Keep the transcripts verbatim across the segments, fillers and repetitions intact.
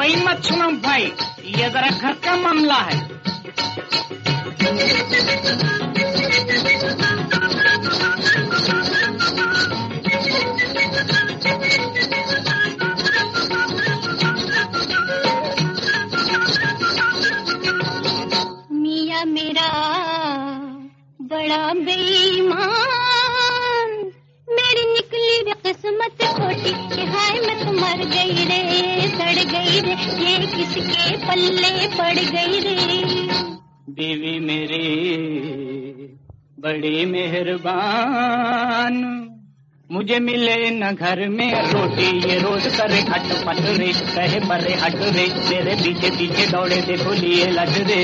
कार्रवाई मत सुनो भाई, ये जरा घर का मामला है। मियाँ मेरा बड़ा बेईमान, मेरी निकली रे किस्मत खोटी कि हाय मैं तो मर गई रे, सड़ गई रे, ये किसके पल्ले पड़ गई रे। बीवी मेरी बड़ी मेहरबान, मुझे मिले न घर में रोटी, ये रोज करे हट पट रे, कहे परे हट रे, मेरे पीछे पीछे दौड़े देखो लिए लट रे।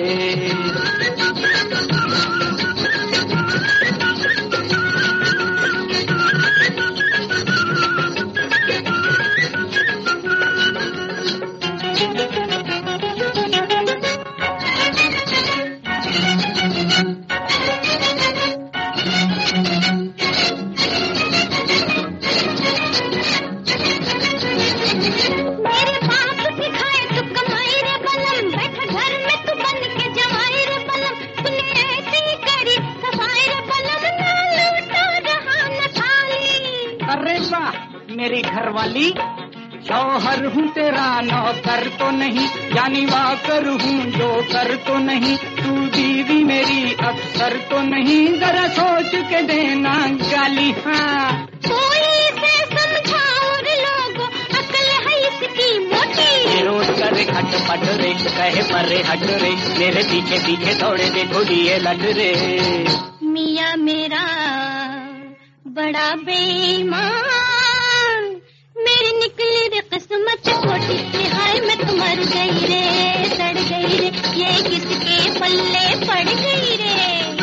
अरे वाह मेरी घरवाली, शौहर हूँ तेरा नौकर तो नहीं, यानी वाकर हूँ जो कर तो नहीं, तू बीवी मेरी अफसर तो नहीं, जरा सोच के देना गाली। हाँ कोई से समझाओ रे लोगों, अकल है इसकी मोटी। ये रोज करे हट पट रे, कहे परे हट रे, मेरे पीछे पीछे दौड़े देखो लिए लट रे। मियाँ मेरा बड़ा बेईमान, मेरी निकली रे किस्मत खोटी कि हाय मैं तो मर गई रे, सड़ गई रे, ये किसके पल्ले पड़ गई रे।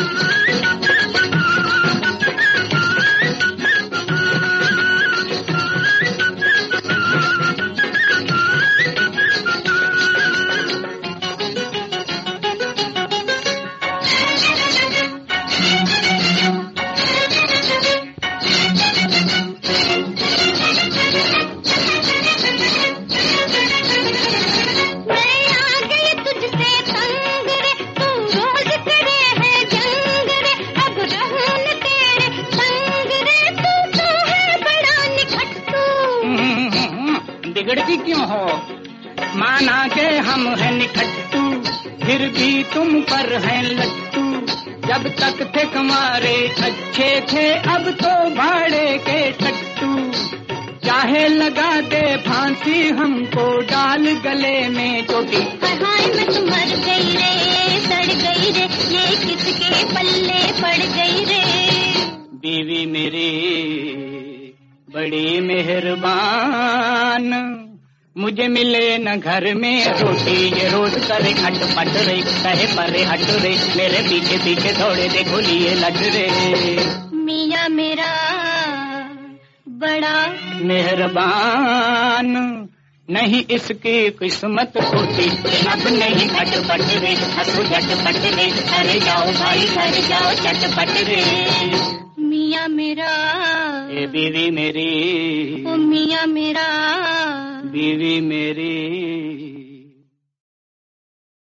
बिगड़ती क्यों हो, माना के हम हैं निखट्टू, फिर भी तुम पर हैं लट्टू। जब तक थे कमारे अच्छे थे, अब तो भाड़े के टट्टू। चाहे लगा दे फांसी हमको, डाल गले में चोटी। हाय मैं तो मर गई रे, सड़ गई रे, ये किसके पल्ले पड़ गई रे। बीवी मेरी बड़ी मेहरबान, मुझे मिले न घर में रोटी, ये रोज करे हट पट रे, कहे परे हट रे, मेरे पीछे पीछे दौड़े देखो लिए लट रे। मियाँ मेरा बड़ा मेहरबान, नहीं इसकी किस्मत खोटी, अब नहीं हट पट रे, हंसो झट पट रे, अरे जाओ भाई घर जाओ चट पट रे। मियाँ मेरा ए बीवी मेरी, ओ मियाँ मेरा बीवी मेरी।